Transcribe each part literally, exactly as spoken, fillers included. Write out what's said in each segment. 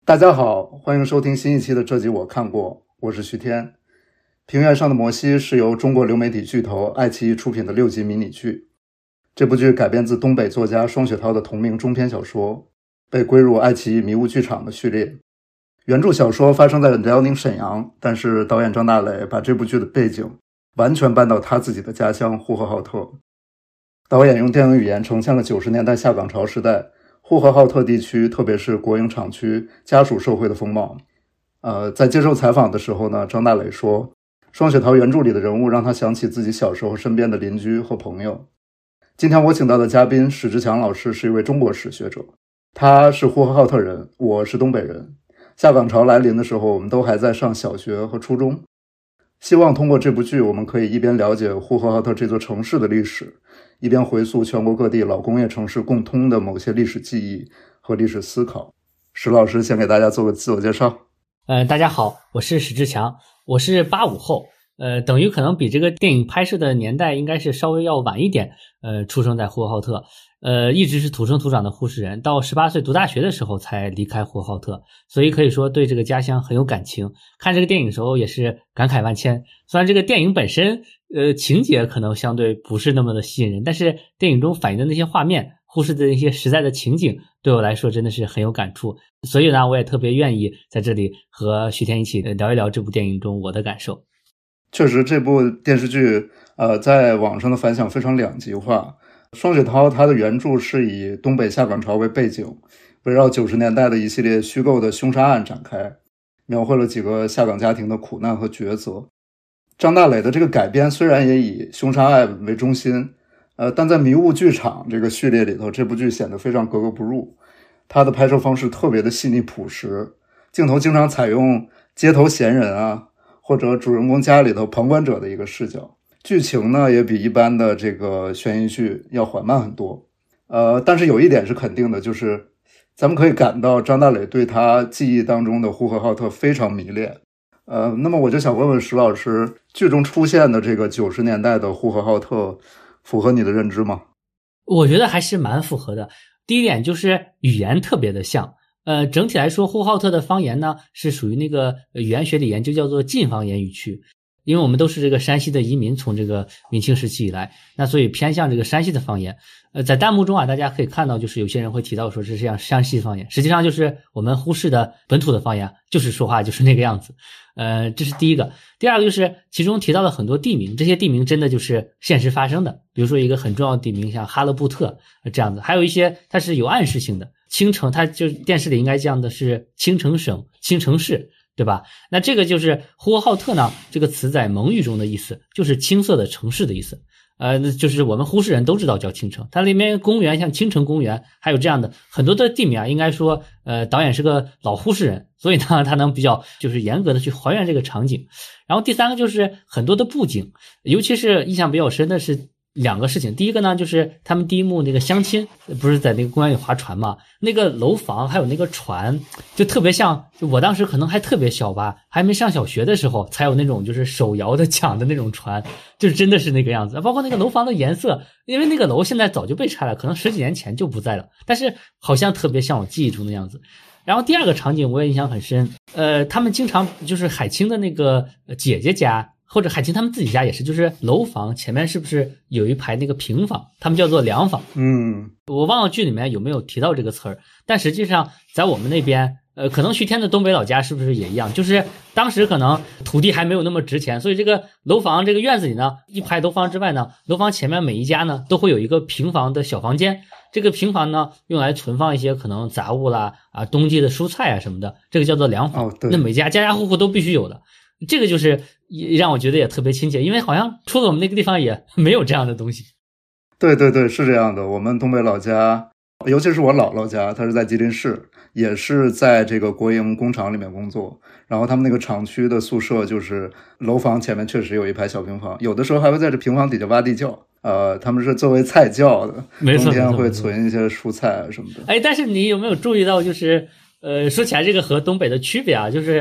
大家好，欢迎收听新一期的这集我看过，我是徐天。平原上的摩西是由中国流媒体巨头爱奇艺出品的六集迷你剧。这部剧改编自东北作家双雪涛的同名中篇小说，被归入爱奇艺迷雾剧场的序列。原著小说发生在辽宁沈阳，但是导演张大磊把这部剧的背景完全搬到他自己的家乡呼和浩特。导演用电影语言呈现了九十年代下岗潮时代呼和浩特地区，特别是国营厂区家属社会的风貌。呃，在接受采访的时候呢，张大磊说，双雪涛原著里的人物让他想起自己小时候身边的邻居和朋友。今天我请到的嘉宾史志强老师是一位中国史学者，他是呼和浩特人，我是东北人。下岗潮来临的时候，我们都还在上小学和初中。希望通过这部剧，我们可以一边了解呼和浩特这座城市的历史，一边回溯全国各地老工业城市共通的某些历史记忆和历史思考。史老师先给大家做个自我介绍。 呃，大家好，我是史志强，我是八五后，呃，等于可能比这个电影拍摄的年代应该是稍微要晚一点，呃，出生在呼和浩特，呃，一直是土生土长的呼市人，到十八岁读大学的时候才离开呼和浩特，所以可以说对这个家乡很有感情。看这个电影的时候也是感慨万千。虽然这个电影本身，呃，情节可能相对不是那么的吸引人，但是电影中反映的那些画面，呼市的那些实在的情景，对我来说真的是很有感触。所以呢，我也特别愿意在这里和徐天一起聊一聊这部电影中我的感受。 确实，这部电视剧，呃，在网上的反响非常两极化。双雪涛他的原著是以东北下岗潮为背景，围绕九十年代的一系列虚构的凶杀案展开，描绘了几个下岗家庭的苦难和抉择。张大磊的这个改编虽然也以凶杀案为中心，呃，但在迷雾剧场这个序列里头，这部剧显得非常格格不入。他的拍摄方式特别的细腻朴实，镜头经常采用街头闲人啊，或者主人公家里头旁观者的一个视角。剧情呢也比一般的这个悬疑剧要缓慢很多。呃，但是有一点是肯定的，就是咱们可以感到张大磊对他记忆当中的呼和浩特非常迷恋。呃，那么我就想问问石老师，剧中出现的这个九十年代的呼和浩特符合你的认知吗？ 我觉得还是蛮符合的。第一点就是语言特别的像，呃，整体来说呼和浩特的方言呢是属于那个语言学里研究叫做晋方言语区。因为我们都是这个山西的移民，从这个明清时期以来，那所以偏向这个山西的方言。呃，在弹幕中啊，大家可以看到，就是有些人会提到说这是像山西方言，实际上就是我们呼市的本土的方言，就是说话就是那个样子。呃，这是第一个。第二个就是其中提到了很多地名，这些地名真的就是现实发生的，比如说一个很重要的地名像哈勒布特这样子，还有一些它是有暗示性的。青城，它就电视里应该讲的是青城省、青城市。对吧？那这个就是呼和浩特呢，这个词在蒙语中的意思就是青色的城市的意思。呃，那就是我们呼市人都知道叫青城，它里面公园像青城公园，还有这样的很多的地名啊，应该说，呃，导演是个老呼市人，所以呢，他能比较就是严格的去还原这个场景。然后第三个就是很多的布景，尤其是印象比较深的是两个事情。第一个呢，就是他们第一幕那个相亲，不是在那个公园里划船嘛？那个楼房还有那个船，就特别像，就我当时可能还特别小吧，还没上小学的时候，才有那种就是手摇的桨的那种船，就是真的是那个样子。包括那个楼房的颜色，因为那个楼现在早就被拆了，可能十几年前就不在了，但是好像特别像我记忆中的样子。然后第二个场景我也印象很深，呃，他们经常就是海清的那个姐姐家。或者海清他们自己家也是，就是楼房前面是不是有一排那个平房，他们叫做凉房。 嗯， 我忘了剧里面有没有提到这个词儿，但实际上在我们那边，呃，可能徐天的东北老家是不是也一样？就是当时可能土地还没有那么值钱，所以这个楼房这个院子里呢，一排楼房之外呢，楼房前面每一家呢都会有一个平房的小房间。这个平房呢，用来存放一些可能杂物啦啊，冬季的蔬菜啊什么的，这个叫做凉房。 哦，对， 那每家家家户户都必须有的。这个就是也让我觉得也特别亲切，因为好像除了我们那个地方也没有这样的东西。 对对对，是这样的。我们东北老家，尤其是我姥姥家，他是在吉林市，也是在这个国营工厂里面工作。然后他们那个厂区的宿舍就是楼房前面确实有一排小平房，有的时候还会在这平房底下挖地窖。呃，他们是作为菜窖的，冬天会存一些蔬菜啊什么的。 哎，但是你有没有注意到，就是呃，说起来这个和东北的区别啊，就是。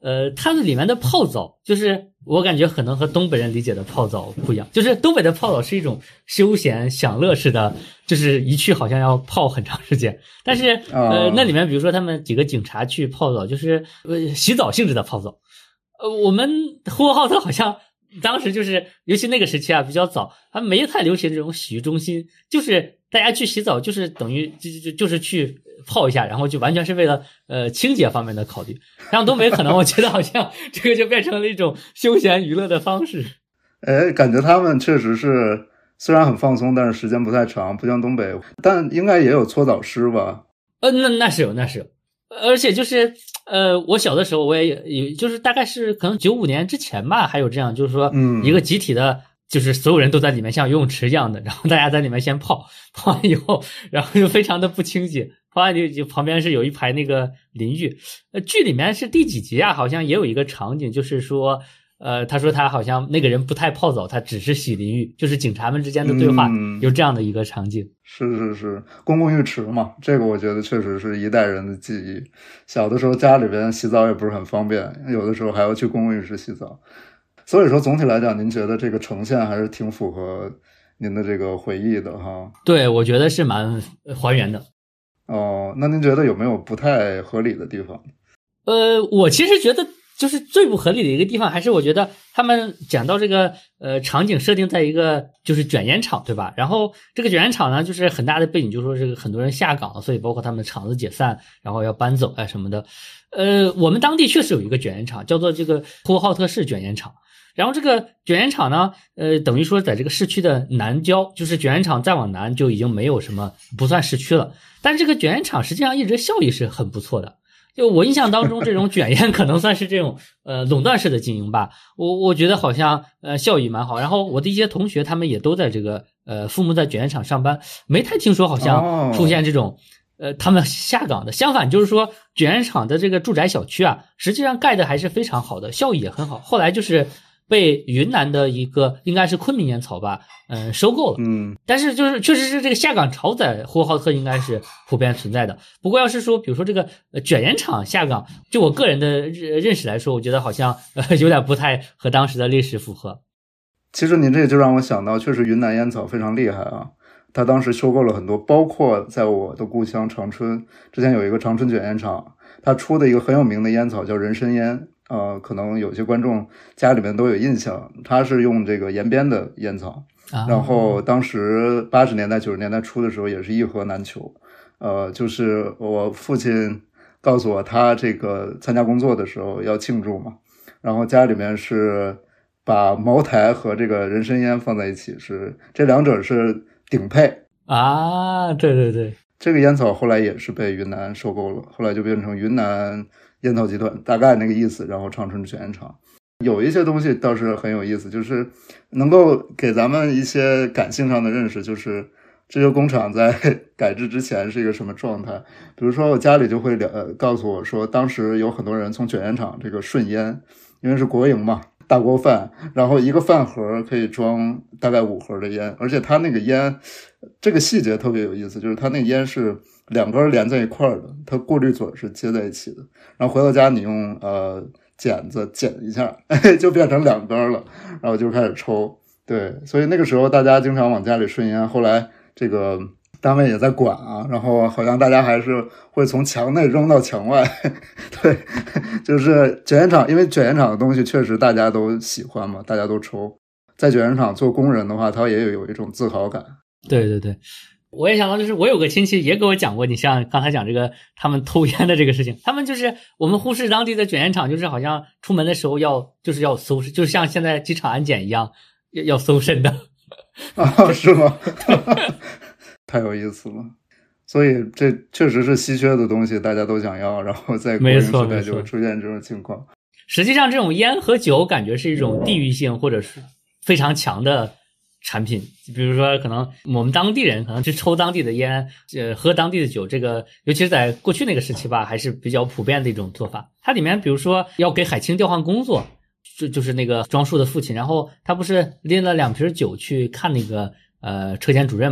呃，它的里面的泡澡，就是我感觉可能和东北人理解的泡澡不一样，就是东北的泡澡是一种休闲享乐式的，就是一去好像要泡很长时间。但是呃，那里面比如说他们几个警察去泡澡，就是呃洗澡性质的泡澡。呃，我们呼和浩特好像当时就是，尤其那个时期啊比较早，还没太流行这种洗浴中心，就是大家去洗澡，就是等于就就就是去泡一下，然后就完全是为了呃清洁方面的考虑。像东北可能我觉得好像这个就变成了一种休闲娱乐的方式。 哎，感觉他们确实是虽然很放松，但是时间不太长，不像东北，但应该也有搓澡师吧？ 呃，那那是有，那是有。而且就是呃，我小的时候我也有，就是大概是可能九五年之前吧，还有这样，就是说一个集体的，就是所有人都在里面像游泳池一样的，然后大家在里面先泡，泡完以后，然后就非常的不清洁，泡完就就旁边是有一排那个淋浴。呃，剧里面是第几集啊？好像也有一个场景，就是说。呃，他说他好像那个人不太泡澡，他只是洗淋浴，就是警察们之间的对话，嗯、有这样的一个场景。 是是是，公共浴池嘛，这个我觉得确实是一代人的记忆。小的时候家里边洗澡也不是很方便，有的时候还要去公共浴池洗澡。所以说总体来讲，您觉得这个呈现还是挺符合您的这个回忆的哈？ 对，我觉得是蛮还原的。 哦，那您觉得有没有不太合理的地方？ 呃，我其实觉得。就是最不合理的一个地方，还是我觉得他们讲到这个呃场景设定在一个就是卷烟厂，对吧？然后这个卷烟厂呢，就是很大的背景，就是说这个很多人下岗了，所以包括他们的厂子解散，然后要搬走啊什么的。呃，我们当地确实有一个卷烟厂，叫做这个呼和浩特市卷烟厂。然后这个卷烟厂呢，呃，等于说在这个市区的南郊，就是卷烟厂再往南就已经没有什么不算市区了。但这个卷烟厂实际上一直效益是很不错的。就我印象当中，这种卷烟可能算是这种呃垄断式的经营吧。我我觉得好像呃效益蛮好。然后我的一些同学他们也都在这个呃父母在卷烟厂上班，没太听说好像出现这种、oh. 呃他们下岗的。相反就是说卷烟厂的这个住宅小区啊，实际上盖的还是非常好的，效益也很好。后来就是被云南的一个应该是昆明烟草吧，嗯、呃，收购了。 嗯， 但是就是确实是这个下岗潮在呼和浩特应该是普遍存在的。不过要是说，比如说这个卷烟厂下岗，就我个人的认识来说，我觉得好像呃有点不太和当时的历史符合。 其实您这就让我想到，确实云南烟草非常厉害啊。他当时收购了很多，包括在我的故乡长春，之前有一个长春卷烟厂，他出的一个很有名的烟草叫人参烟。呃，可能有些观众家里面都有印象，他是用这个延边的烟草， 啊、 然后当时八十年代九十年代初的时候也是一盒难求。呃，就是我父亲告诉我，他这个参加工作的时候要庆祝嘛，然后家里面是把茅台和这个人参烟放在一起，是这两者是顶配啊。对对对， 这个烟草后来也是被云南收购了，后来就变成云南烟草集团，大概那个意思，然后长春卷烟厂。有一些东西倒是很有意思，就是能够给咱们一些感性上的认识，就是这些工厂在改制之前是一个什么状态。比如说我家里就会呃告诉我说，当时有很多人从卷烟厂这个顺烟，因为是国营嘛，大锅饭，然后一个饭盒可以装大概五盒的烟，而且它那个烟这个细节特别有意思，就是它那个烟是两根连在一块的，它过滤嘴是接在一起的，然后回到家你用呃剪子剪一下就变成两根了，然后就开始抽。对，所以那个时候大家经常往家里顺烟，后来这个单位也在管啊，然后好像大家还是会从墙内扔到墙外对，就是卷烟厂，因为卷烟厂的东西确实大家都喜欢嘛，大家都抽，在卷烟厂做工人的话，他也有一种自豪感。 对对对，我也想到，就是我有个亲戚也给我讲过，你像刚才讲这个他们偷烟的这个事情，他们就是我们呼市当地的卷烟厂，就是好像出门的时候要就是要搜，就是像现在机场安检一样要要搜身的啊，是吗？太有意思了。所以这确实是稀缺的东西，大家都想要，然后在国营时代就会出现这种情况。 实际上这种烟和酒感觉是一种地域性或者是非常强的产品，比如说可能我们当地人可能去抽当地的烟，呃，喝当地的酒，这个尤其是在过去那个时期吧，还是比较普遍的一种做法。它里面比如说要给海清调换工作，就就是那个庄树的父亲，然后他不是拎了两瓶酒去看那个呃车间主任嘛，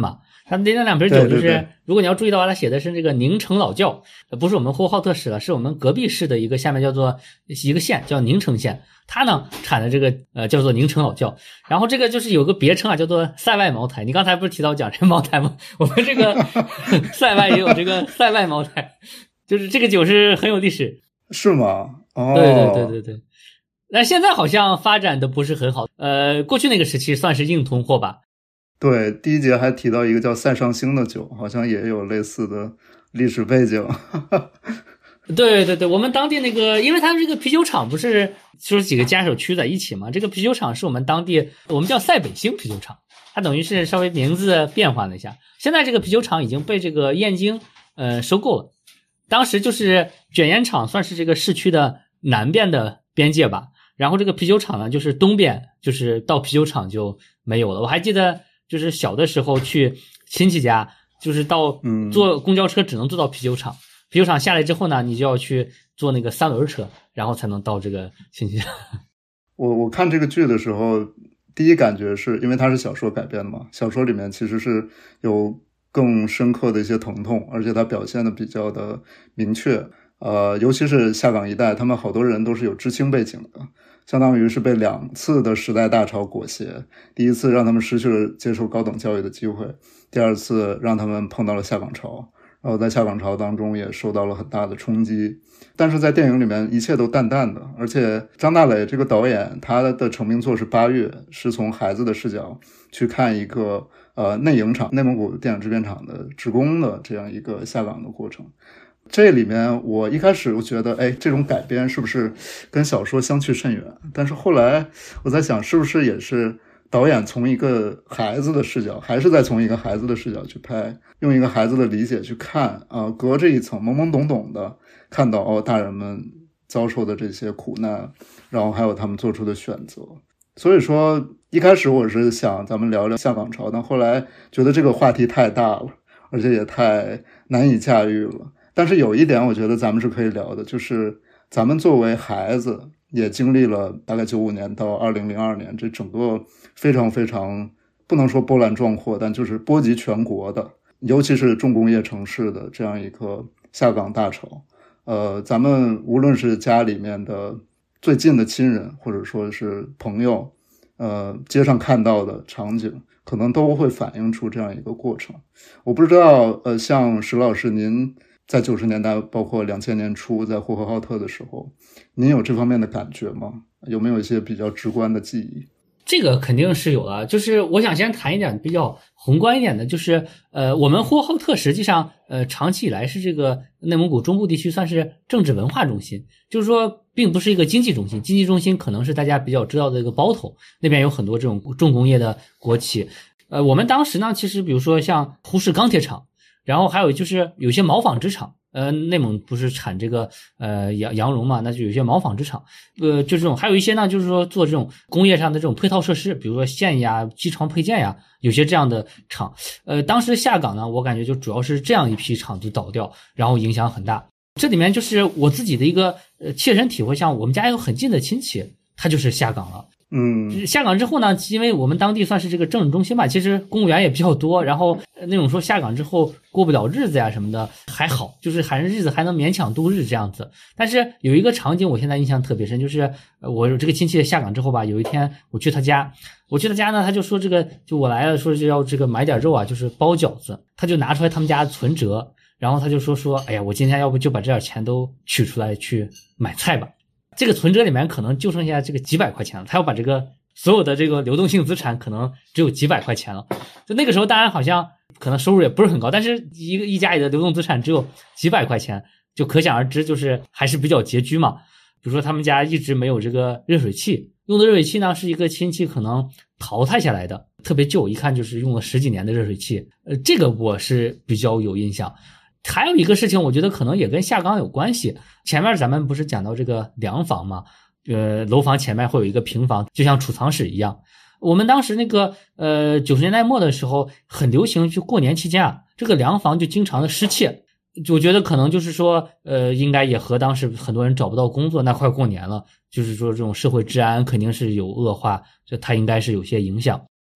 它那那两瓶酒就是， 对对对， 如果你要注意到它写的是这个宁城老窖，不是我们呼和浩特市了，是我们隔壁市的一个下面叫做一个县叫宁城县，它呢产的这个呃叫做宁城老窖，然后这个就是有个别称啊，叫做塞外茅台。你刚才不是提到讲这个茅台吗？我们这个塞外也有这个塞外茅台，就是这个酒是很有历史。 是吗？哦， 对对对对对。那现在好像发展的不是很好，呃，过去那个时期算是硬通货吧。 对，第一节还提到一个叫塞尚星的酒，好像也有类似的历史背景。 对对对，我们当地那个，因为他们这个啤酒厂不是就是几个家属区在一起嘛，这个啤酒厂是我们当地，我们叫塞北星啤酒厂，它等于是稍微名字变换了一下。现在这个啤酒厂已经被这个燕京呃收购了，当时就是卷烟厂算是这个市区的南边的边界吧，然后这个啤酒厂呢就是东边，就是到啤酒厂就没有了。我还记得就是小的时候去亲戚家，就是到坐公交车只能坐到啤酒厂。嗯啤酒厂下来之后呢，你就要去坐那个三轮车，然后才能到这个亲戚家。 我我看这个剧的时候，第一感觉是因为它是小说改编的嘛，小说里面其实是有更深刻的一些疼痛，而且它表现的比较的明确。呃，尤其是下岗一代，他们好多人都是有知青背景的，相当于是被两次的时代大潮裹挟。第一次让他们失去了接受高等教育的机会，第二次让他们碰到了下岗潮。然后在下岗潮当中也受到了很大的冲击，但是在电影里面一切都淡淡的，而且张大磊这个导演他的成名作是八月，是从孩子的视角去看一个呃内影厂内蒙古电影制片厂的职工的这样一个下岗的过程。这里面我一开始我觉得哎，这种改编是不是跟小说相去甚远，但是后来我在想是不是也是导演从一个孩子的视角，还是在从一个孩子的视角去拍，用一个孩子的理解去看啊、呃，隔着一层懵懵懂懂的看到哦，大人们遭受的这些苦难，然后还有他们做出的选择。所以说一开始我是想咱们聊聊下岗潮，但后来觉得这个话题太大了，而且也太难以驾驭了。但是有一点我觉得咱们是可以聊的，就是咱们作为孩子也经历了大概九五年到二零零二年这整个非常非常不能说波澜壮阔，但就是波及全国的，尤其是重工业城市的这样一个下岗大潮。呃，咱们无论是家里面的最近的亲人，或者说是朋友，呃，街上看到的场景，可能都会反映出这样一个过程。我不知道，呃，像石老师您在九十年代，包括两千年初在呼和浩特的时候，您有这方面的感觉吗？有没有一些比较直观的记忆？ 这个肯定是有的，就是我想先谈一点比较宏观一点的，就是呃，我们呼和浩特实际上呃长期以来是这个内蒙古中部地区算是政治文化中心，就是说并不是一个经济中心，经济中心可能是大家比较知道的一个包头，那边有很多这种重工业的国企。呃，我们当时呢，其实比如说像呼市钢铁厂，然后还有就是有些毛纺织厂。呃，内蒙不是产这个呃羊羊绒嘛，那就有些毛纺织厂，呃，就这种，还有一些呢，就是说做这种工业上的这种配套设施，比如说线呀、机床配件呀，有些这样的厂。呃，当时下岗呢，我感觉就主要是这样一批厂子倒掉，然后影响很大。这里面就是我自己的一个呃切身体会，像我们家有很近的亲戚，他就是下岗了。 嗯， 下岗之后呢，因为我们当地算是这个政治中心吧，其实公务员也比较多，然后那种说下岗之后过不了日子呀什么的还好，就是还是日子还能勉强度日这样子。但是有一个场景我现在印象特别深，就是我这个亲戚下岗之后吧，有一天我去他家，我去他家呢，他就说这个就我来了，说是要这个买点肉啊，就是包饺子，他就拿出来他们家的存折，然后他就说说，哎呀，我今天要不就把这点钱都取出来去买菜吧。这个存折里面可能就剩下这个几百块钱了，他要把这个所有的这个流动性资产可能只有几百块钱了。就那个时候当然好像可能收入也不是很高，但是一个一家里的流动资产只有几百块钱，就可想而知就是还是比较拮据嘛。比如说他们家一直没有这个热水器，用的热水器呢是一个亲戚可能淘汰下来的，特别旧，一看就是用了十几年的热水器。呃，这个我是比较有印象。还有一个事情我觉得可能也跟下岗有关系，前面咱们不是讲到这个粮房吗？呃，楼房前面会有一个平房，就像储藏室一样。我们当时那个呃九十年代末的时候很流行，就过年期间啊，这个粮房就经常的失窃。我觉得可能就是说呃应该也和当时很多人找不到工作，那快过年了，就是说这种社会治安肯定是有恶化，这它应该是有些影响。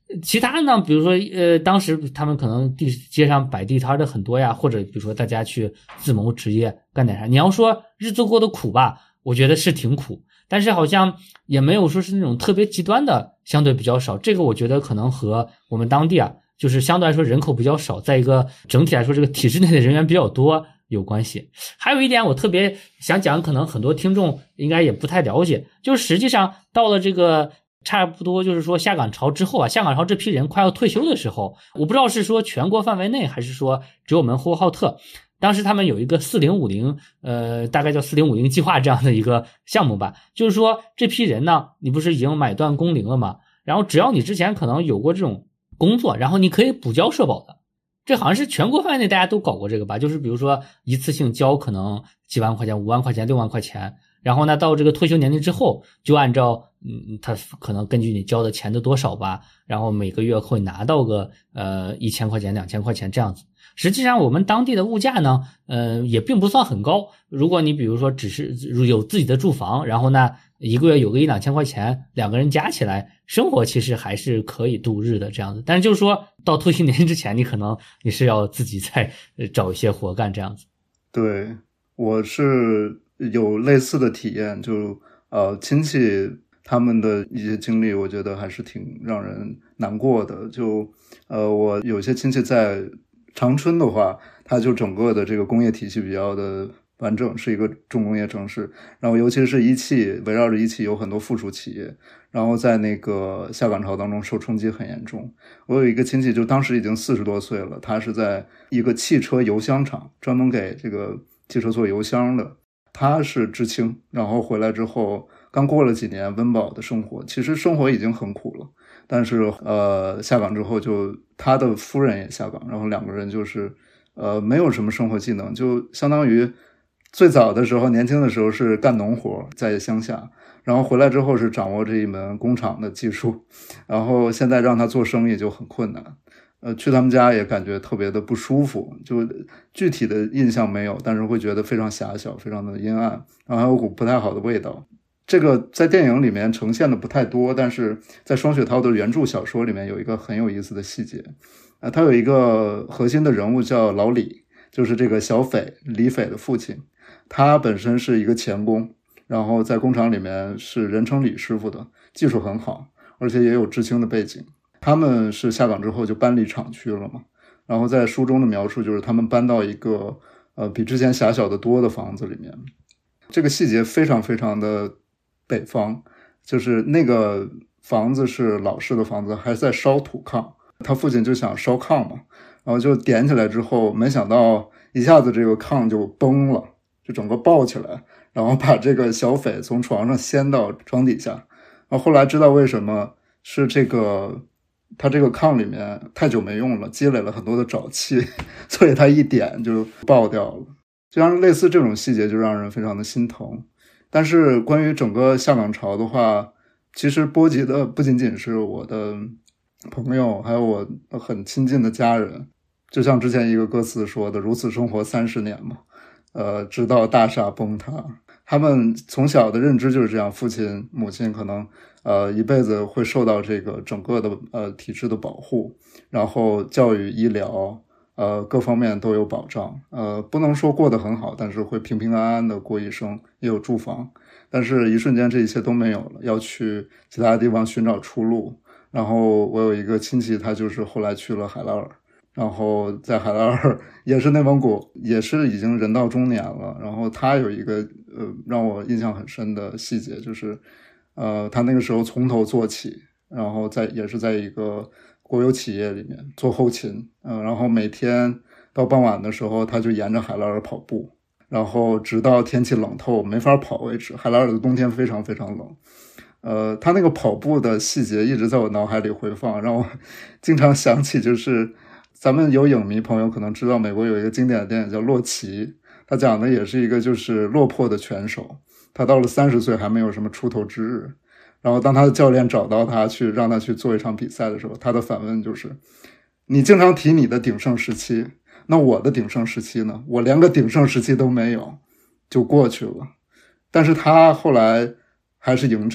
其他呢，比如说呃，当时他们可能地街上摆地摊的很多呀，或者比如说大家去自谋职业干点啥。你要说日子过得苦吧，我觉得是挺苦，但是好像也没有说是那种特别极端的，相对比较少。这个我觉得可能和我们当地啊，就是相对来说人口比较少，再一个整体来说这个体制内的人员比较多有关系。还有一点我特别想讲，可能很多听众应该也不太了解，就是实际上到了这个差不多就是说下岗潮之后啊，下岗潮这批人快要退休的时候，我不知道是说全国范围内还是说只有我们呼和浩特，当时他们有一个四零五零呃大概叫四零五零计划这样的一个项目吧，就是说这批人呢，你不是已经买断工龄了吗？然后只要你之前可能有过这种工作，然后你可以补交社保的。这好像是全国范围内大家都搞过这个吧，就是比如说一次性交可能几万块钱、五万块钱、六万块钱，然后呢到这个退休年龄之后，就按照嗯他可能根据你交的钱的多少吧，然后每个月会拿到个呃一千块钱、两千块钱这样子。实际上我们当地的物价呢，呃也并不算很高。如果你比如说只是有自己的住房，然后呢一个月有个一两千块钱，两个人加起来生活其实还是可以度日的这样子。但是就是说到退休年龄之前，你可能你是要自己再找一些活干这样子。 对，我是有类似的体验，就呃亲戚他们的一些经历，我觉得还是挺让人难过的。就呃我有些亲戚在长春的话，它就整个的这个工业体系比较的完整，是一个重工业城市，然后尤其是一汽，围绕着一汽有很多附属企业，然后在那个下岗潮当中受冲击很严重。我有一个亲戚就当时已经四十多岁了，他是在一个汽车油箱厂，专门给这个汽车做油箱的，他是知青，然后回来之后刚过了几年温饱的生活，其实生活已经很苦了，但是呃下岗之后就他的夫人也下岗，然后两个人就是呃没有什么生活技能，就相当于最早的时候年轻的时候是干农活在乡下，然后回来之后是掌握这一门工厂的技术，然后现在让他做生意就很困难。呃，去他们家也感觉特别的不舒服，就具体的印象没有，但是会觉得非常狭小，非常的阴暗，然后还有股不太好的味道。这个在电影里面呈现的不太多，但是在双雪涛的原著小说里面有一个很有意思的细节。呃，他有一个核心的人物叫老李，就是这个小斐李斐的父亲，他本身是一个钳工，然后在工厂里面是人称李师傅的，技术很好，而且也有知青的背景。他们是下岗之后就搬离厂区了嘛，然后在书中的描述就是他们搬到一个呃比之前狭小的多的房子里面。这个细节非常非常的北方，就是那个房子是老式的房子，还在烧土炕，他父亲就想烧炕嘛，然后就点起来之后，没想到一下子这个炕就崩了，就整个爆起来，然后把这个小斐从床上掀到床底下。然后后来知道为什么，是这个他这个炕里面太久没用了，积累了很多的沼气，所以他一点就爆掉了。就像类似这种细节就让人非常的心疼。但是关于整个下岗潮的话，其实波及的不仅仅是我的朋友，还有我很亲近的家人。就像之前一个歌词说的，如此生活三十年嘛，呃，直到大厦崩塌。他们从小的认知就是这样，父亲母亲可能呃一辈子会受到这个整个的呃体制的保护，然后教育医疗呃各方面都有保障，呃不能说过得很好，但是会平平安安的过一生，也有住房。但是一瞬间这一切都没有了，要去其他地方寻找出路。然后我有一个亲戚，他就是后来去了海拉尔，然后在海拉尔也是内蒙古，也是已经人到中年了。然后他有一个呃让我印象很深的细节，就是呃他那个时候从头做起，然后在也是在一个国有企业里面做后勤，嗯、呃，然后每天到傍晚的时候，他就沿着海拉尔跑步，然后直到天气冷透没法跑为止。海拉尔的冬天非常非常冷。呃，他那个跑步的细节一直在我脑海里回放，让我经常想起，就是咱们有影迷朋友可能知道，美国有一个经典的电影叫《洛奇》，他讲的也是一个就是落魄的拳手，他到了三十岁还没有什么出头之日。然后当他的教练找到他去让他去做一场比赛的时候，他的反问就是：你经常提你的鼎盛时期，那我的鼎盛时期呢？我连个鼎盛时期都没有，就过去了。但是他后来还是迎战。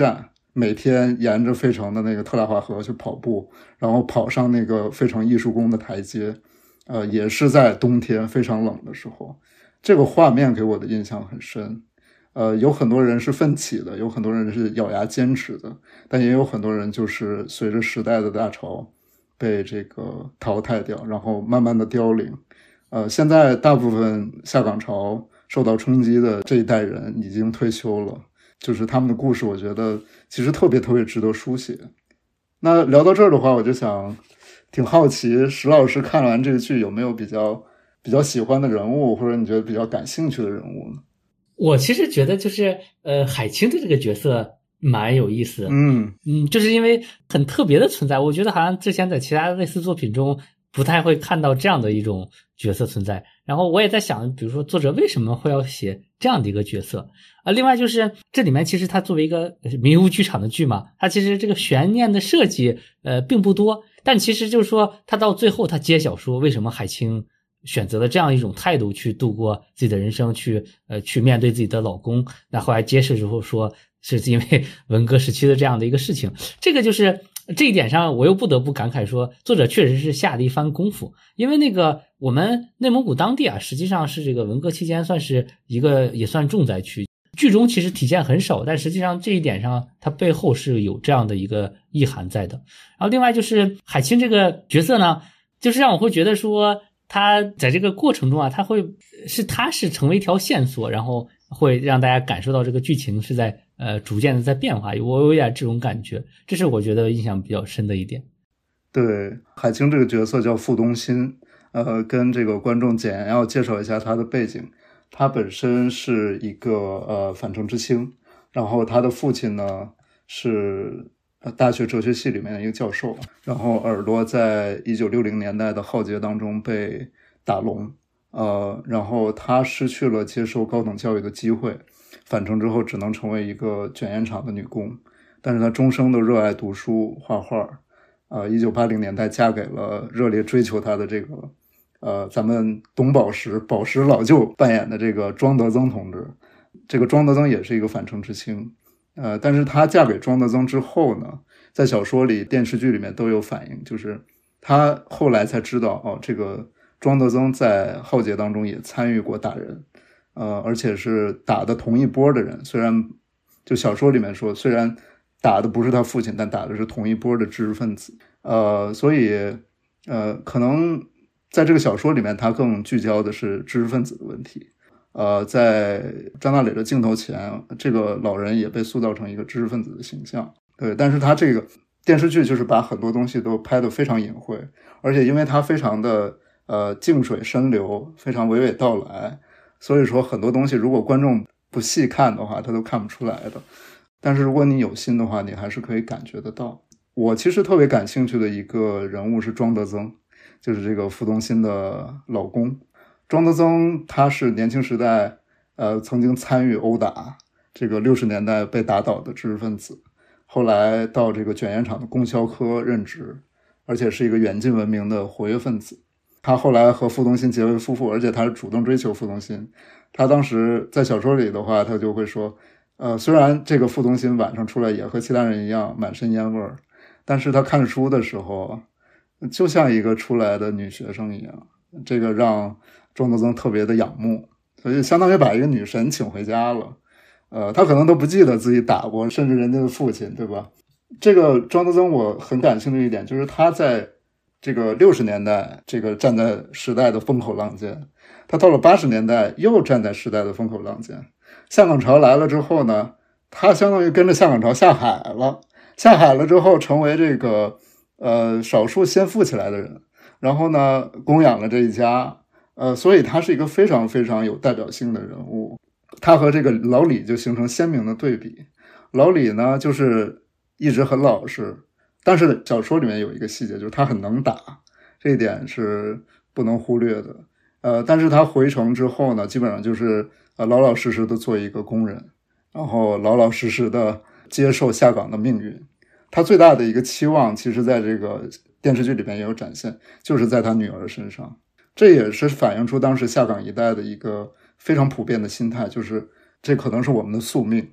每天沿着费城的那个特拉华河去跑步，然后跑上那个费城艺术宫的台阶，呃，也是在冬天非常冷的时候，这个画面给我的印象很深。呃，有很多人是奋起的，有很多人是咬牙坚持的，但也有很多人就是随着时代的大潮被这个淘汰掉，然后慢慢的凋零。呃，现在大部分下岗潮受到冲击的这一代人已经退休了，就是他们的故事我觉得其实特别特别值得书写。那聊到这儿的话，我就想挺好奇石老师看完这个剧有没有比较比较喜欢的人物，或者你觉得比较感兴趣的人物呢？ 我其实觉得就是呃，海清的这个角色蛮有意思的。 嗯嗯，就是因为很特别的存在，我觉得好像之前在其他类似作品中不太会看到这样的一种角色存在。然后我也在想，比如说作者为什么会要写这样的一个角色啊？另外就是这里面其实它作为一个迷雾剧场的剧嘛，它其实这个悬念的设计呃并不多，但其实就是说它到最后它揭晓说为什么海清选择了这样一种态度去度过自己的人生，去呃去面对自己的老公。那后来揭示之后说是因为文革时期的这样的一个事情，这个就是这一点上我又不得不感慨说作者确实是下了一番功夫。因为那个我们内蒙古当地啊，实际上是这个文革期间算是一个也算重灾区，剧中其实体现很少，但实际上这一点上它背后是有这样的一个意涵在的。然后另外就是海清这个角色呢，就是让我会觉得说他在这个过程中啊，他会是他是成为一条线索，然后会让大家感受到这个剧情是在呃逐渐的在变化，我有点这种感觉，这是我觉得印象比较深的一点。 对，海清这个角色叫傅东新，呃，跟这个观众简要介绍一下他的背景。他本身是一个呃反城之星，然后他的父亲呢是大学哲学系里面的一个教授，然后耳朵在一九六零年代的浩劫当中被打聋，呃，然后他失去了接受高等教育的机会，返城之后只能成为一个卷烟厂的女工，但是他终生都热爱读书画画。呃，一九八零年代嫁给了热烈追求他的这个呃咱们董宝石宝石老舅扮演的这个庄德增同志。这个庄德增也是一个反城之星。呃，但是她嫁给庄德增之后呢，在小说里电视剧里面都有反映，就是她后来才知道哦，这个庄德增在浩劫当中也参与过打人，呃，而且是打的同一波的人，虽然就小说里面说虽然打的不是他父亲，但打的是同一波的知识分子。呃，所以呃，可能在这个小说里面他更聚焦的是知识分子的问题。呃，在张大磊的镜头前，这个老人也被塑造成一个知识分子的形象。对，但是他这个电视剧就是把很多东西都拍得非常隐晦，而且因为他非常的呃静水深流，非常娓娓道来，所以说很多东西如果观众不细看的话他都看不出来的，但是如果你有心的话你还是可以感觉得到。我其实特别感兴趣的一个人物是庄德增，就是这个傅东新的老公。庄德增他是年轻时代呃曾经参与殴打这个六十年代被打倒的知识分子，后来到这个卷烟厂的供销科任职，而且是一个远近闻名的活跃分子。他后来和傅东新结为夫妇，而且他是主动追求傅东新。他当时在小说里的话他就会说呃，虽然这个傅东新晚上出来也和其他人一样满身烟味儿，但是他看书的时候就像一个出来的女学生一样，这个让庄德增特别的仰慕，所以相当于把一个女神请回家了。呃，他可能都不记得自己打过，甚至人家的父亲，对吧？这个庄德增我很感兴趣的一点就是他在这个六十年代这个站在时代的风口浪尖，他到了八十年代又站在时代的风口浪尖。下岗潮来了之后呢，他相当于跟着下岗潮下海了，下海了之后成为这个呃少数先富起来的人，然后呢供养了这一家。呃，所以他是一个非常非常有代表性的人物。他和这个老李就形成鲜明的对比。老李呢就是一直很老实，但是小说里面有一个细节，就是他很能打，这一点是不能忽略的。呃，但是他回城之后呢，基本上就是呃老老实实的做一个工人，然后老老实实的接受下岗的命运。他最大的一个期望，其实在这个电视剧里面也有展现，就是在他女儿身上。这也是反映出当时下岗一代的一个非常普遍的心态，就是这可能是我们的宿命，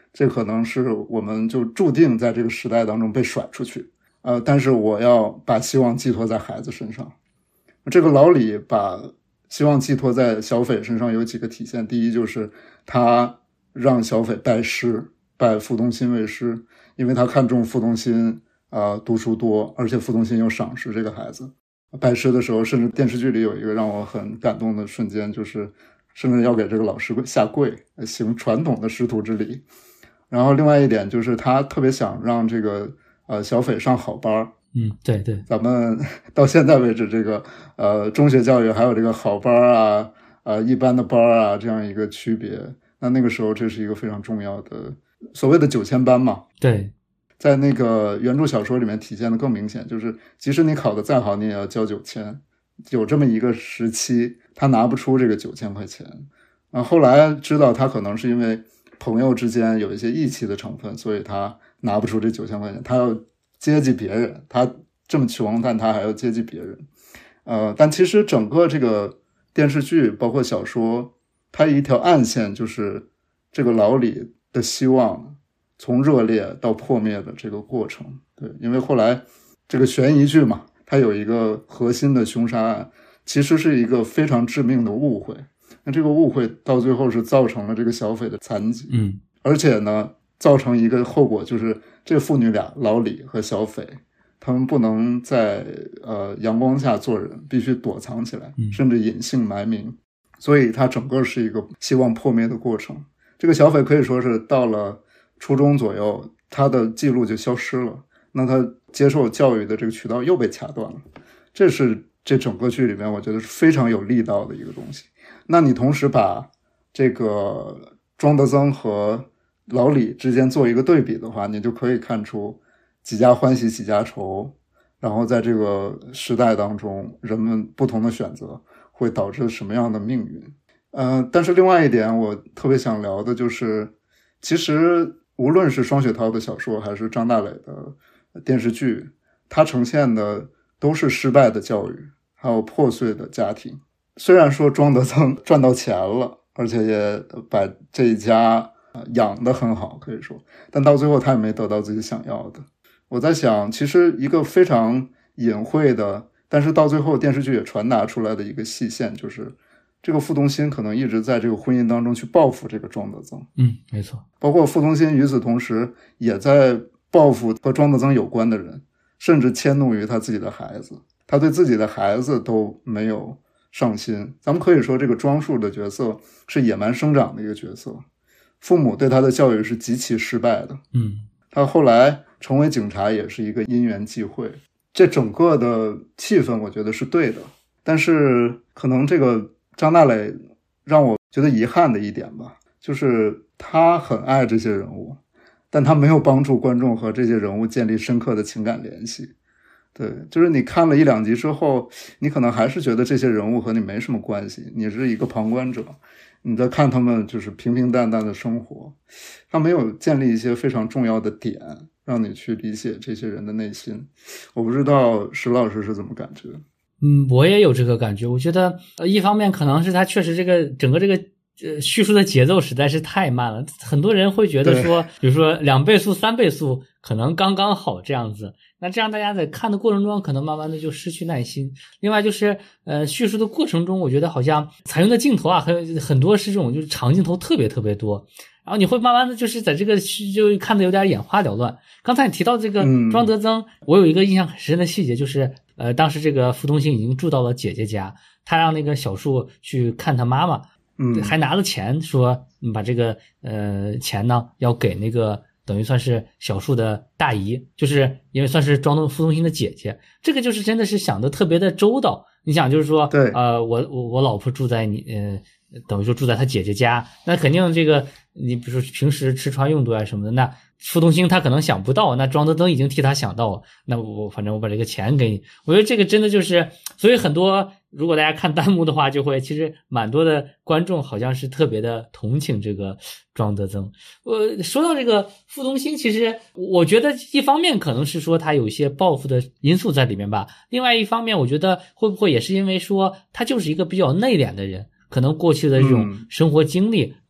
这可能是我们就注定在这个时代当中被甩出去，呃，但是我要把希望寄托在孩子身上。这个老李把希望寄托在小斐身上有几个体现，第一就是他让小斐拜师，拜傅东新为师，因为他看中傅东新呃读书多，而且傅东新又赏识这个孩子。拜师的时候，甚至电视剧里有一个让我很感动的瞬间，就是甚至要给这个老师下跪，行传统的师徒之礼。然后另外一点就是他特别想让这个呃小斐上好班。 嗯，对对， 咱们到现在为止，这个呃中学教育还有这个好班啊，呃一般的班啊这样一个区别。那那个时候这是一个非常重要的所谓的九千班嘛。 对， 在那个原著小说里面体现的更明显，就是即使你考得再好，你也要交九千。有这么一个时期，他拿不出这个九千块钱。啊，后来知道他可能是因为朋友之间有一些义气的成分，所以他拿不出这九千块钱，他要接济别人，他这么穷，但他还要接济别人。呃，但其实整个这个电视剧包括小说，它一条暗线就是这个老李的希望从热烈到破灭的这个过程。对，因为后来这个悬疑剧嘛，它有一个核心的凶杀案，其实是一个非常致命的误会。那这个误会到最后是造成了这个小斐的残疾， 嗯， 而且呢，造成一个后果，就是这父女俩老李和小斐，他们不能在呃阳光下做人，必须躲藏起来，甚至隐姓埋名。所以它整个是一个希望破灭的过程。这个小斐可以说是到了初中左右，他的记录就消失了，那他接受教育的这个渠道又被掐断了。这是这整个剧里面我觉得是非常有力道的一个东西。那你同时把这个庄德增和老李之间做一个对比的话，你就可以看出几家欢喜几家愁，然后在这个时代当中人们不同的选择会导致什么样的命运。呃，但是另外一点我特别想聊的就是，其实无论是双雪涛的小说还是张大磊的电视剧，它呈现的都是失败的教育还有破碎的家庭。虽然说庄德增赚到钱了，而且也把这一家养得很好，可以说，但到最后他也没得到自己想要的。我在想，其实一个非常隐晦的，但是到最后电视剧也传达出来的一个细线，就是这个傅东新可能一直在这个婚姻当中去报复这个庄德增。 嗯，没错。 包括傅东新与此同时也在报复和庄德增有关的人，甚至迁怒于他自己的孩子，他对自己的孩子都没有上心。咱们可以说这个庄树的角色是野蛮生长的一个角色，父母对他的教育是极其失败的。 嗯， 他后来成为警察也是一个因缘际会。这整个的气氛我觉得是对的，但是可能这个张大磊让我觉得遗憾的一点吧，就是他很爱这些人物，但他没有帮助观众和这些人物建立深刻的情感联系。对，就是你看了一两集之后，你可能还是觉得这些人物和你没什么关系，你是一个旁观者，你在看他们就是平平淡淡的生活，他没有建立一些非常重要的点让你去理解这些人的内心。我不知道石老师是怎么感觉。 嗯，我也有这个感觉。我觉得呃，一方面可能是他确实这个整个这个呃叙述的节奏实在是太慢了，很多人会觉得说，比如说两倍速、三倍速可能刚刚好这样子。那这样大家在看的过程中可能慢慢的就失去耐心。另外就是呃叙述的过程中，我觉得好像采用的镜头啊，很很多是这种就是长镜头特别特别多，然后你会慢慢的就是在这个就看的有点眼花缭乱。刚才你提到这个庄德增、嗯、我有一个印象很深的细节，就是呃当时这个傅东新已经住到了姐姐家，他让那个小树去看他妈妈， 嗯， 还拿了钱说把这个呃钱呢要给那个等于算是小树的大姨，就是因为算是庄东傅东新的姐姐。这个就是真的是想的特别的周到。你想就是说， 对， 呃，我我我老婆住在你呃，等于说住在他姐姐家，那肯定这个你比如说平时吃穿用度啊什么的，那傅东新他可能想不到，那庄德增已经替他想到了，那我反正我把这个钱给你。我觉得这个真的就是，所以很多如果大家看弹幕的话，就会其实蛮多的观众好像是特别的同情这个庄德增。呃，说到这个傅东新，其实我觉得一方面可能是说他有一些报复的因素在里面吧，另外一方面我觉得会不会也是因为说他就是一个比较内敛的人，可能过去的这种生活经历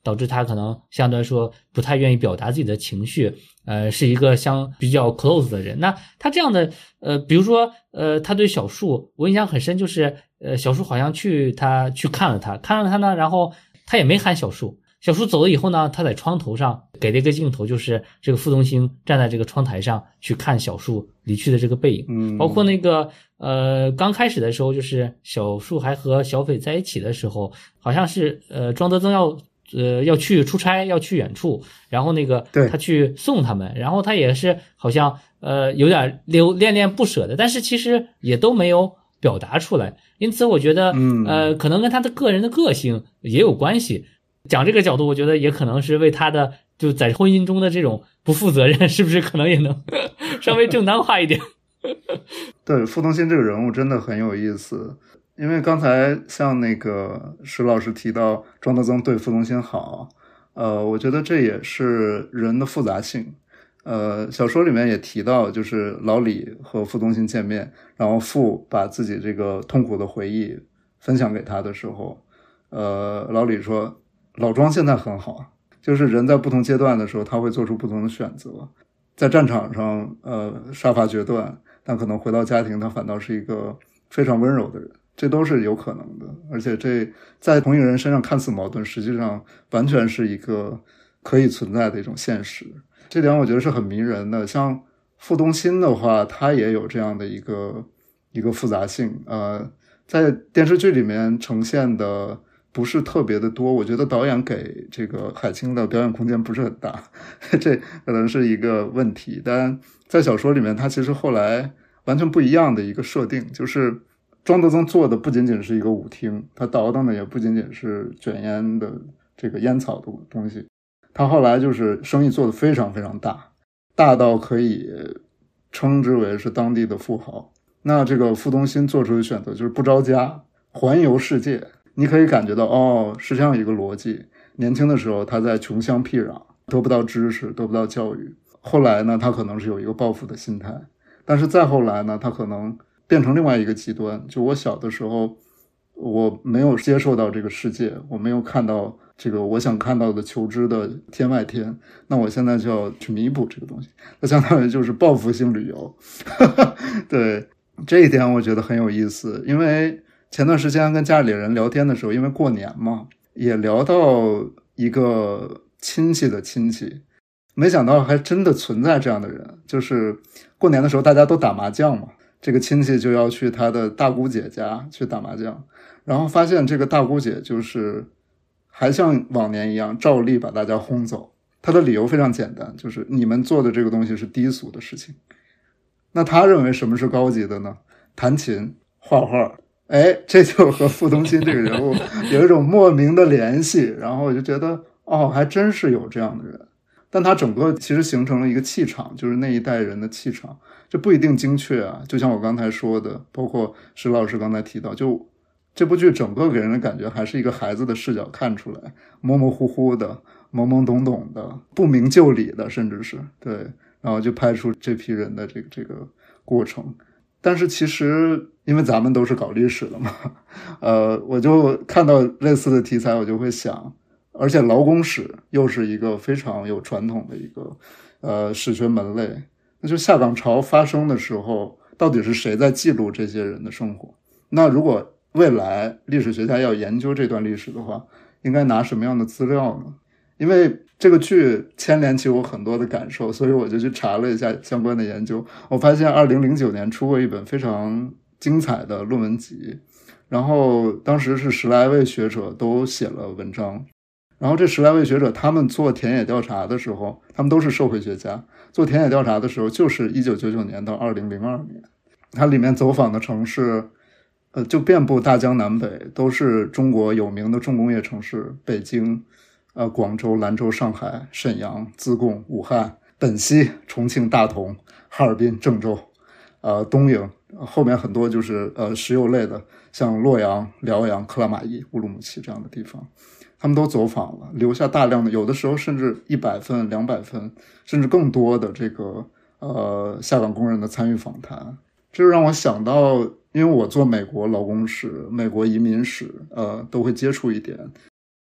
导致他可能相对来说不太愿意表达自己的情绪，呃，是一个相比较 close 的人。那他这样的，呃，比如说，呃，他对小树，我印象很深，就是呃，小树好像去他去看了他，看了他呢，然后他也没喊小树。小树走了以后呢，他在窗头上给了一个镜头，就是这个傅东兴站在这个窗台上去看小树离去的这个背影。 嗯， 包括那个呃刚开始的时候，就是小树还和小斐在一起的时候，好像是呃庄德增要呃要去出差，要去远处，然后那个他去送他们，然后他也是好像呃有点留恋恋不舍的，但是其实也都没有表达出来。因此我觉得嗯呃可能跟他的个人的个性也有关系。讲这个角度，我觉得也可能是为他的就在婚姻中的这种不负责任，是不是可能也能稍微正当化一点？ 对，傅东兴这个人物真的很有意思，因为刚才像那个石老师提到庄德增对傅东兴好，呃，我觉得这也是人的复杂性。呃，小说里面也提到，就是老李和傅东兴见面，然后傅把自己这个痛苦的回忆分享给他的时候，呃，老李说，老庄现在很好，就是人在不同阶段的时候他会做出不同的选择，在战场上呃杀伐决断，但可能回到家庭他反倒是一个非常温柔的人，这都是有可能的。而且这在同一个人身上看似矛盾，实际上完全是一个可以存在的一种现实，这点我觉得是很迷人的。像傅东兴的话，他也有这样的一个一个复杂性，呃在电视剧里面呈现的不是特别的多，我觉得导演给这个海清的表演空间不是很大，这可能是一个问题。但在小说里面，他其实后来完全不一样的一个设定，就是庄德增做的不仅仅是一个舞厅，他倒腾的也不仅仅是卷烟的这个烟草的东西，他后来就是生意做得非常非常大，大到可以称之为是当地的富豪。那这个傅东兴做出的选择就是不着家，环游世界。你可以感觉到，哦，是这样一个逻辑。年轻的时候他在穷乡僻壤，得不到知识，得不到教育，后来呢他可能是有一个报复的心态，但是再后来呢他可能变成另外一个极端，就我小的时候我没有接受到这个世界，我没有看到这个我想看到的求知的天外天，那我现在就要去弥补这个东西，那相当于就是报复性旅游对，这一点我觉得很有意思。因为前段时间跟家里人聊天的时候，因为过年嘛，也聊到一个亲戚的亲戚，没想到还真的存在这样的人，就是过年的时候大家都打麻将嘛，这个亲戚就要去他的大姑姐家去打麻将，然后发现这个大姑姐就是还像往年一样照例把大家轰走，他的理由非常简单，就是你们做的这个东西是低俗的事情。那他认为什么是高级的呢？弹琴、画画。哎，这就和傅东兴这个人物有一种莫名的联系，然后我就觉得哦，还真是有这样的人。但他整个其实形成了一个气场，就是那一代人的气场，这不一定精确啊。就像我刚才说的，包括石老师刚才提到，就这部剧整个给人的感觉还是一个孩子的视角看出来，模模糊糊的，懵懵懂懂的，不明就里的，甚至是对，然后就拍出这批人的这个这个过程。但是其实因为咱们都是搞历史的嘛，呃，我就看到类似的题材，我就会想，而且劳工史又是一个非常有传统的一个呃史学门类，那就下岗潮发生的时候，到底是谁在记录这些人的生活？那如果未来历史学家要研究这段历史的话，应该拿什么样的资料呢？因为这个剧牵连起我很多的感受，所以我就去查了一下相关的研究。我发现二零零九年出过一本非常精彩的论文集，然后当时是十来位学者都写了文章，然后这十来位学者他们做田野调查的时候，他们都是社会学家，做田野调查的时候就是一九九九年到二零零二年，它里面走访的城市呃，就遍布大江南北，都是中国有名的重工业城市，北京呃，广州、兰州、上海、沈阳、自贡、武汉、本溪、重庆、大同、哈尔滨、郑州，呃，东营，后面很多就是呃石油类的，像洛阳、辽阳、克拉玛依、乌鲁木齐这样的地方，他们都走访了，留下大量的，有的时候甚至一百份、两百份，甚至更多的这个呃下岗工人的参与访谈，这就让我想到，因为我做美国劳工史、美国移民史，呃，都会接触一点。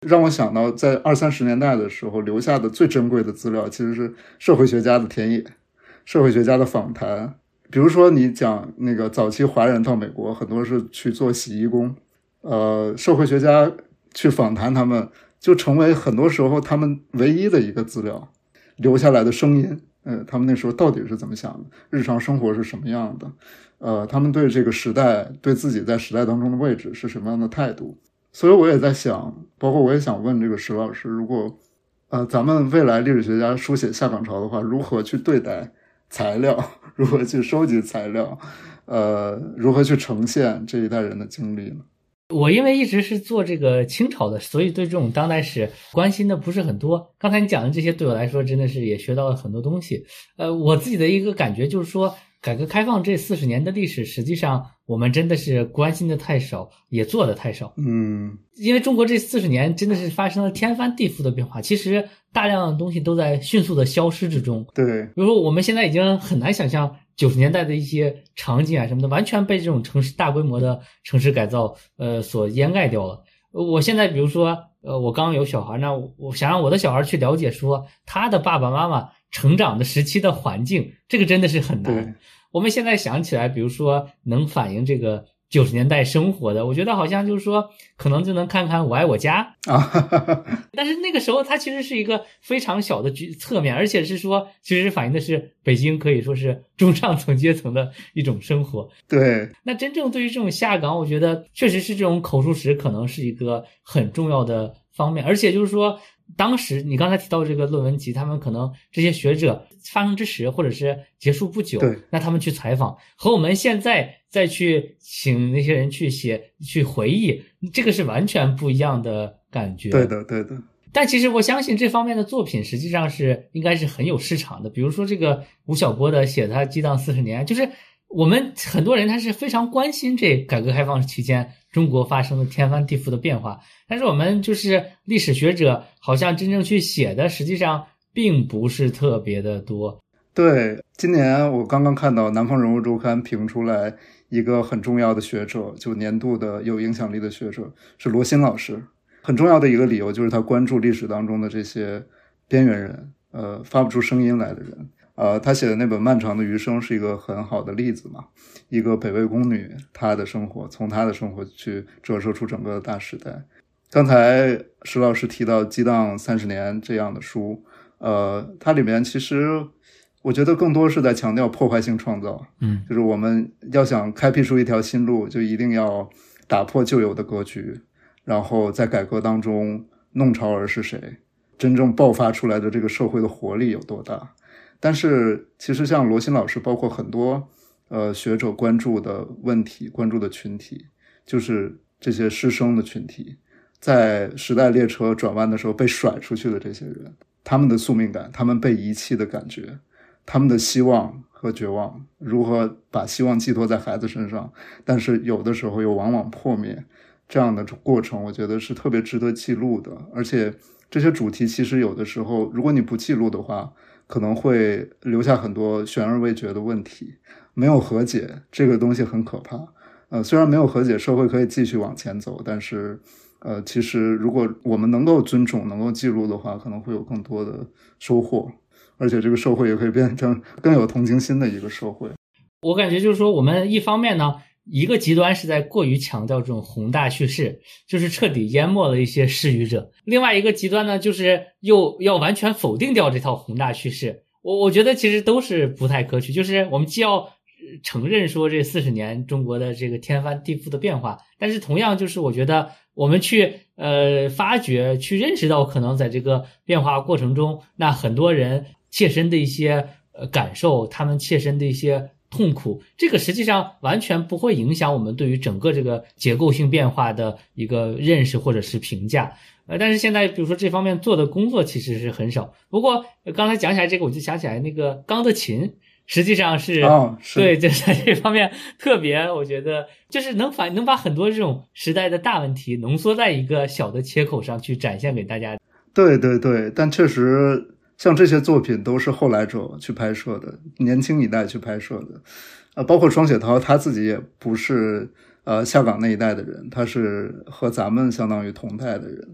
让我想到在二三十年代的时候留下的最珍贵的资料其实是社会学家的田野，社会学家的访谈。比如说你讲那个早期华人到美国很多是去做洗衣工，呃，社会学家去访谈他们就成为很多时候他们唯一的一个资料，留下来的声音，呃，他们那时候到底是怎么想的，日常生活是什么样的，呃，他们对这个时代，对自己在时代当中的位置是什么样的态度。所以我也在想，包括我也想问这个石老师，如果呃咱们未来历史学家书写下岗潮的话，如何去对待材料，如何去收集材料，呃，如何去呈现这一代人的经历呢？ 我因为一直是做这个清朝的，所以对这种当代史关心的不是很多。刚才你讲的这些对我来说真的是也学到了很多东西。呃，我自己的一个感觉就是说，改革开放这四十年的历史，实际上我们真的是关心的太少，也做的太少。 嗯， 因为中国这四十年真的是发生了天翻地覆的变化，其实大量的东西都在迅速的消失之中。 对， 比如说我们现在已经很难想象九十年代的一些场景啊什么的，完全被这种城市大规模的城市改造呃所掩盖掉了。我现在比如说呃我刚有小孩，那我想让我的小孩去了解说他的爸爸妈妈成长的时期的环境，这个真的是很难。我们现在想起来，比如说能反映这个九十年代生活的，我觉得好像就是说可能就能看看我爱我家啊，但是那个时候它其实是一个非常小的侧面，而且是说其实反映的是北京可以说是中上层阶层的一种生活。 对， 那真正对于这种下岗，我觉得确实是这种口述史可能是一个很重要的方面，而且就是说当时你刚才提到这个论文集，他们可能这些学者发生之时或者是结束不久，那他们去采访和我们现在再去请那些人去写去回忆，这个是完全不一样的感觉。 对的对的。 但其实我相信这方面的作品实际上是应该是很有市场的，比如说这个吴晓波的写他激荡四十年，就是我们很多人他是非常关心这改革开放期间中国发生的天翻地覆的变化，但是我们就是历史学者好像真正去写的实际上并不是特别的多。 对，今年我刚刚看到南方人物周刊评出来一个很重要的学者，就年度的有影响力的学者是罗新老师。很重要的一个理由就是他关注历史当中的这些边缘人，呃，发不出声音来的人。呃，他写的那本《漫长的余生》是一个很好的例子嘛，一个北魏宫女，她的生活，从她的生活去折射出整个的大时代。刚才石老师提到《激荡三十年》这样的书，呃，它里面其实我觉得更多是在强调破坏性创造， 嗯， 就是我们要想开辟出一条新路，就一定要打破旧有的格局，然后在改革当中弄潮儿是谁，真正爆发出来的这个社会的活力有多大。但是其实像罗新老师包括很多呃学者关注的问题，关注的群体就是这些师生的群体，在时代列车转弯的时候被甩出去的这些人，他们的宿命感，他们被遗弃的感觉，他们的希望和绝望，如何把希望寄托在孩子身上，但是有的时候又往往破灭，这样的过程我觉得是特别值得记录的。而且这些主题其实有的时候如果你不记录的话，可能会留下很多悬而未决的问题，没有和解，这个东西很可怕。呃，虽然没有和解，社会可以继续往前走，但是呃，其实如果我们能够尊重，能够记录的话，可能会有更多的收获，而且这个社会也可以变成更有同情心的一个社会。 我感觉就是说，我们一方面呢，一个极端是在过于强调这种宏大叙事，就是彻底淹没了一些施语者；另外一个极端呢，就是又要完全否定掉这套宏大叙事。我我觉得其实都是不太可取，就是我们既要承认说这四十年中国的这个天翻地覆的变化，但是同样就是我觉得我们去呃发掘去认识到可能在这个变化过程中，那很多人切身的一些呃感受，他们切身的一些痛苦，这个实际上完全不会影响我们对于整个这个结构性变化的一个认识或者是评价。呃，但是现在比如说这方面做的工作其实是很少。不过刚才讲起来这个，我就想起来那个钢的琴，实际上是、 哦、是对，就是在这方面特别，我觉得就是能反能把很多这种时代的大问题浓缩在一个小的切口上去展现给大家。 对对对，但确实像这些作品都是后来者去拍摄的，年轻一代去拍摄的，呃，包括双雪涛他自己也不是呃下岗那一代的人，他是和咱们相当于同代的人，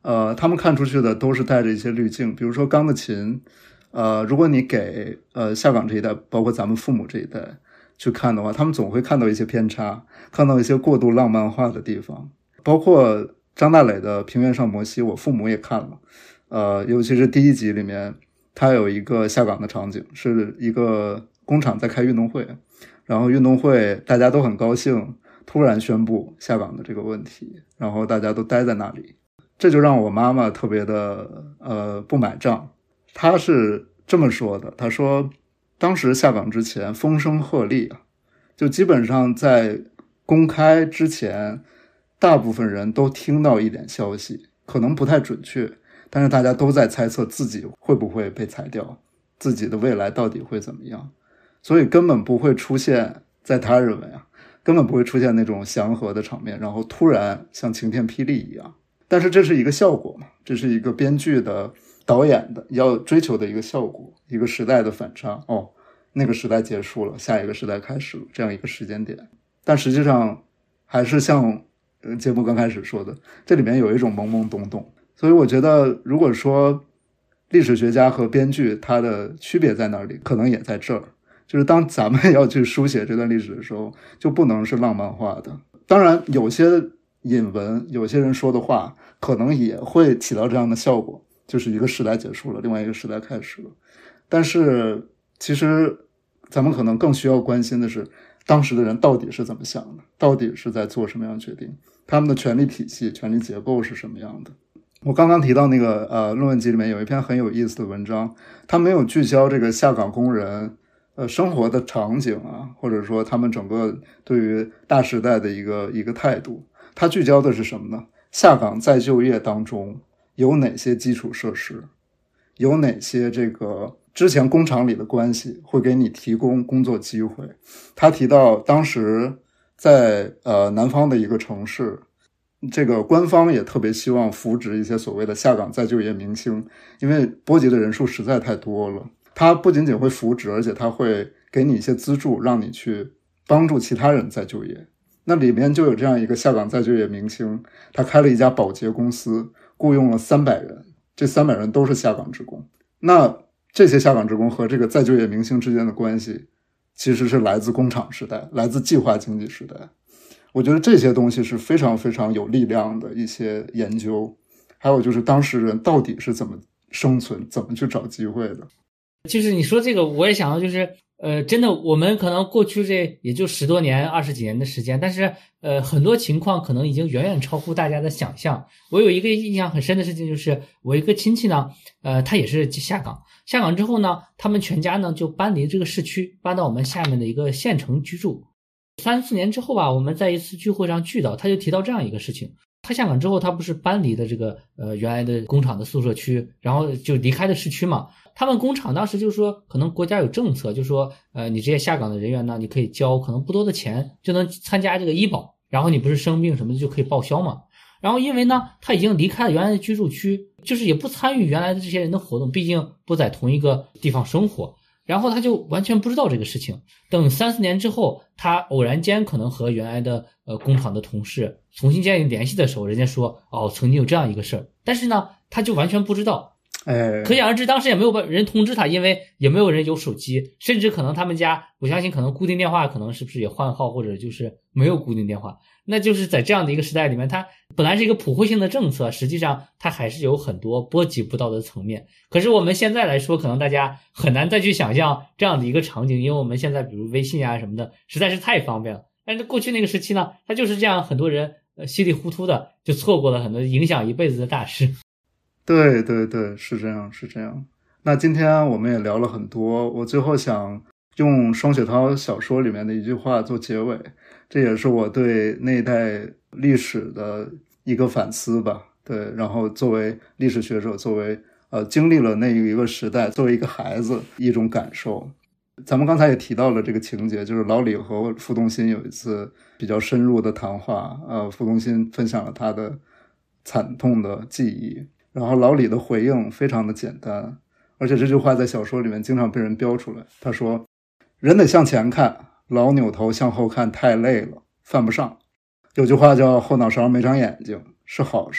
呃，他们看出去的都是带着一些滤镜，比如说钢的琴，呃，如果你给呃下岗这一代，包括咱们父母这一代去看的话，他们总会看到一些偏差，看到一些过度浪漫化的地方，包括张大磊的《平原上摩西》，我父母也看了，呃，尤其是第一集里面，他有一个下岗的场景，是一个工厂在开运动会，然后运动会大家都很高兴，突然宣布下岗的这个问题，然后大家都待在那里，这就让我妈妈特别的呃不买账。她是这么说的，她说当时下岗之前风声鹤唳啊，就基本上在公开之前，大部分人都听到一点消息，可能不太准确，但是大家都在猜测自己会不会被裁掉，自己的未来到底会怎么样，所以根本不会出现，在他认为啊，根本不会出现那种祥和的场面，然后突然像晴天霹雳一样。但是这是一个效果嘛，这是一个编剧的导演的要追求的一个效果，一个时代的反差。哦，那个时代结束了，下一个时代开始了，这样一个时间点。但实际上还是像节目刚开始说的，这里面有一种懵懵懂懂。所以我觉得如果说历史学家和编剧它的区别在哪里，可能也在这儿，就是当咱们要去书写这段历史的时候，就不能是浪漫化的。当然有些引文，有些人说的话可能也会起到这样的效果，就是一个时代结束了，另外一个时代开始了。但是其实咱们可能更需要关心的是当时的人到底是怎么想的，到底是在做什么样的决定，他们的权力体系、权力结构是什么样的。我刚刚提到那个呃论文集里面有一篇很有意思的文章，它没有聚焦这个下岗工人呃生活的场景啊，或者说他们整个对于大时代的一个一个态度，它聚焦的是什么呢？下岗再就业当中有哪些基础设施，有哪些这个之前工厂里的关系会给你提供工作机会。他提到当时在呃南方的一个城市，这个官方也特别希望扶植一些所谓的下岗再就业明星，因为波及的人数实在太多了。他不仅仅会扶植，而且他会给你一些资助，让你去帮助其他人再就业。那里面就有这样一个下岗再就业明星，他开了一家保洁公司，雇佣了三百人，这三百人都是下岗职工。那这些下岗职工和这个再就业明星之间的关系，其实是来自工厂时代，来自计划经济时代。我觉得这些东西是非常非常有力量的一些研究。还有就是当事人到底是怎么生存，怎么去找机会的。 就是你说这个我也想到，就是呃，真的我们可能过去这也就十多年二十几年的时间，但是呃很多情况可能已经远远超乎大家的想象。我有一个印象很深的事情，就是我一个亲戚呢，呃他也是下岗，下岗之后呢，他们全家呢就搬离这个市区，搬到我们下面的一个县城居住。三四年之后吧，我们在一次聚会上聚到，他就提到这样一个事情。他下岗之后，他不是搬离的这个呃原来的工厂的宿舍区，然后就离开了市区嘛。他们工厂当时就说，可能国家有政策，就说呃你这些下岗的人员呢，你可以交可能不多的钱，就能参加这个医保，然后你不是生病什么的就可以报销嘛。然后因为呢他已经离开了原来的居住区，就是也不参与原来的这些人的活动，毕竟不在同一个地方生活，然后他就完全不知道这个事情。等三四年之后，他偶然间可能和原来的呃工厂的同事重新建立联系的时候，人家说哦曾经有这样一个事儿，但是呢他就完全不知道。 哎， 可想而知当时也没有人通知他，因为也没有人有手机，甚至可能他们家我相信可能固定电话可能是不是也换号，或者就是没有固定电话。那就是在这样的一个时代里面，它本来是一个普惠性的政策，实际上它还是有很多波及不到的层面。可是我们现在来说，可能大家很难再去想象这样的一个场景，因为我们现在比如微信啊什么的实在是太方便了。但是过去那个时期呢，它就是这样，很多人呃稀里糊涂的就错过了很多影响一辈子的大事。 对对对，是这样是这样。那今天我们也聊了很多，我最后想用双雪涛小说里面的一句话做结尾，这也是我对那一代历史的一个反思吧。对，然后作为历史学者，作为呃经历了那一个时代，作为一个孩子一种感受。咱们刚才也提到了这个情节，就是老李和傅东新有一次比较深入的谈话，呃，傅东新分享了他的惨痛的记忆，然后老李的回应非常的简单，而且这句话在小说里面经常被人标出来。他说人得向前看，老扭头向后看太累了，犯不上。有句话叫后脑勺没长眼睛是好事儿，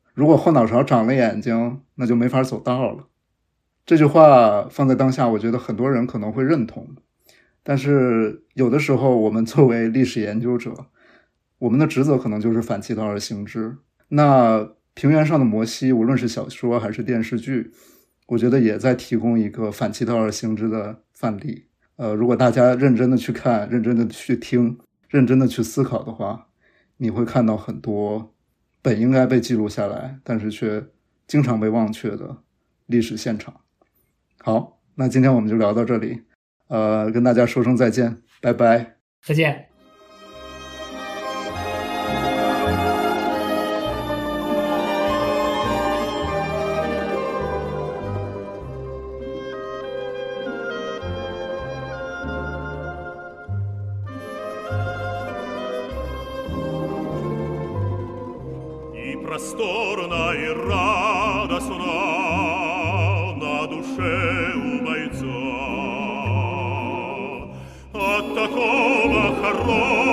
如果后脑勺长了眼睛，那就没法走道了。这句话放在当下，我觉得很多人可能会认同，但是有的时候我们作为历史研究者，我们的职责可能就是反其道而行之。那平原上的摩西无论是小说还是电视剧，我觉得也在提供一个反其道而行之的范例。呃，如果大家认真的去看，认真的去听，认真的去思考的话，你会看到很多本应该被记录下来，但是却经常被忘却的历史现场。好，那今天我们就聊到这里，呃，跟大家说声再见，拜拜， 再见。 Просторна и радостна на душе у бойца от такого хорошего